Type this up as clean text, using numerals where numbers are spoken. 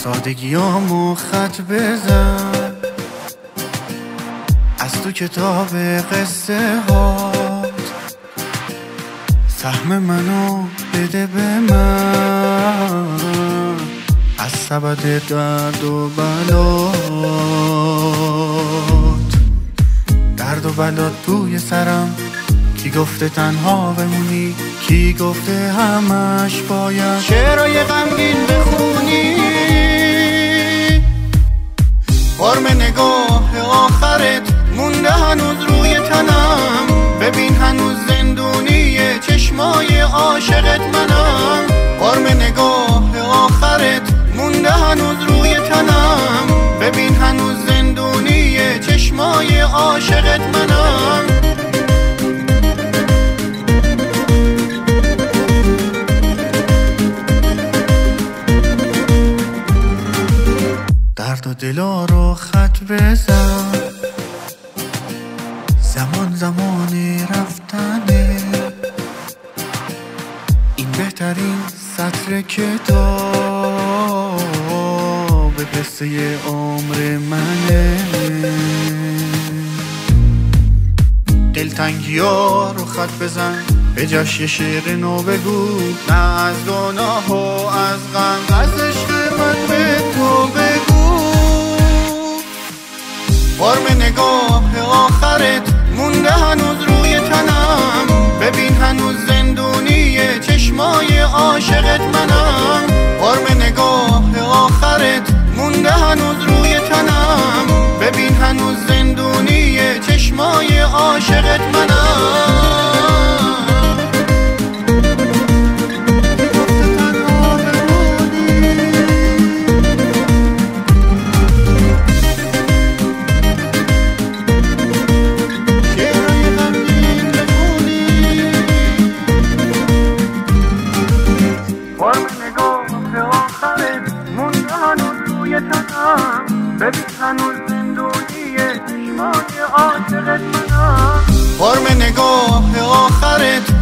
سادگیامو خط بزن از تو کتاب قصه هات، سهم منو بده به من از سبد درد و بلات. درد و بلات توی سرم، کی گفته تنها بمونی؟ کی گفته همش باید شعرهای غمگین بخونی؟ فرم نگاه آخرت مونده هنوز روی تنم، ببین هنوز زندونیه چشمای عاشقت منم. فرم نگاه آخرت مونده هنوز روی تنم، ببین هنوز زندونیه چشمای عاشقت منم. درد و دلا رو خط بزن، زمان رفتنه، این بهترین سطر کتاب قصه عمر منه. دلتنگی ها رو خط بزن، به جاش یه شعر نو بگو، نه از گناه و از غم، از عشق من به تو بگو. فرم نگاه آخرت مونده هنوز روی تنم، ببین هنوز زندونیه چشمای عاشقت منم. فرم نگاه آخرت مونده هنوز روی تنم، ببین هنوز زندونیه چشمای عاشقت منم. ببین هنوز زندونیه چشمای عاشقت منم. فرم نگاه آخرت